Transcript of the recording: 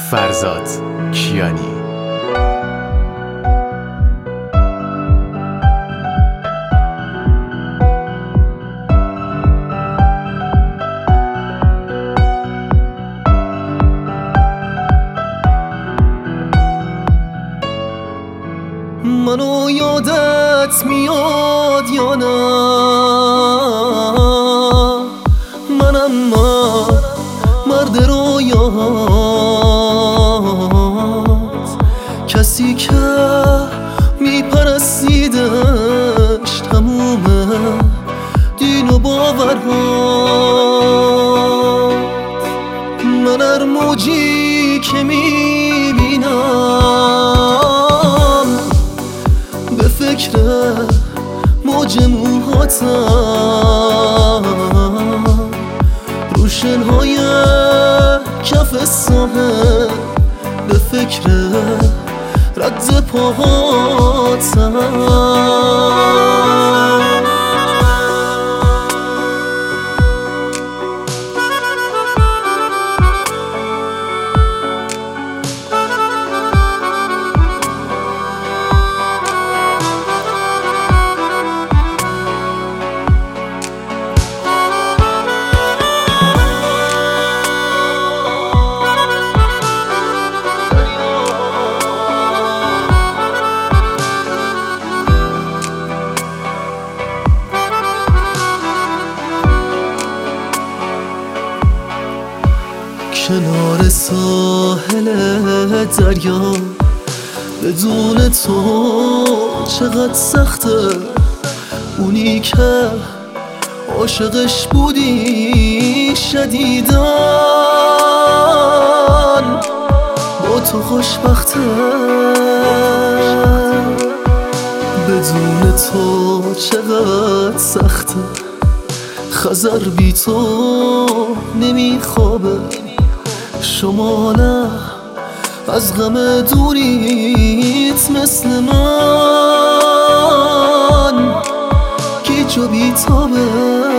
فرزاد کیانی. منو یادت میاد یا نه؟ منم مرد رویات، کسی که میپرستیدش تموم دین و باورات. من هر موجی که میبینم به فکر موج موهاتم، روشنهای کف ساحل به فکر رد پاهاتم. کنار ساحل دریا بدون تو چقدر سخته، اونی که عاشقش بودی شدیدن با تو خوشبخته. بدون تو چقدر سخته، خزر بی تو نمیخوابه. شما نه از غم دوریت مثل من گیج و بیتابه.